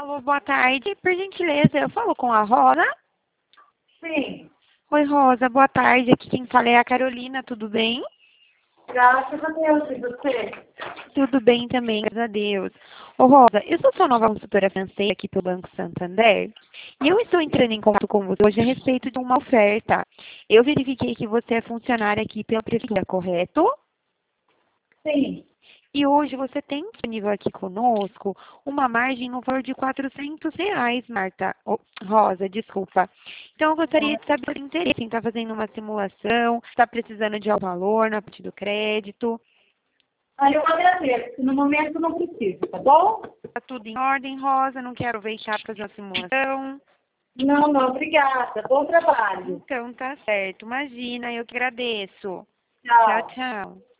Alô, boa tarde. Por gentileza, eu falo com a Rosa? Sim, Oi, Rosa, boa tarde. Aqui quem fala é a Carolina, tudo bem? graças a Deus, e você? Tudo bem também, graças a Deus. Ô, Rosa, eu sou sua nova consultora financeira aqui pelo Banco Santander e eu estou entrando em contato com você hoje a respeito de uma oferta. Eu verifiquei que você é funcionária aqui pela Prefeitura, correto? Sim. E hoje você tem disponível aqui conosco uma margem no valor de R$ 400, Marta. Rosa, desculpa. Então, eu gostaria de saber o seu interesse em estar fazendo uma simulação, está precisando de algum valor na parte do crédito. Aí eu agradeço, no momento não preciso, tá bom? Está tudo em ordem, Rosa, não quero deixar para fazer uma simulação. Não, não, obrigada. Bom trabalho. Então, tá certo. Imagina, eu que agradeço. Tchau, Tchau. tchau.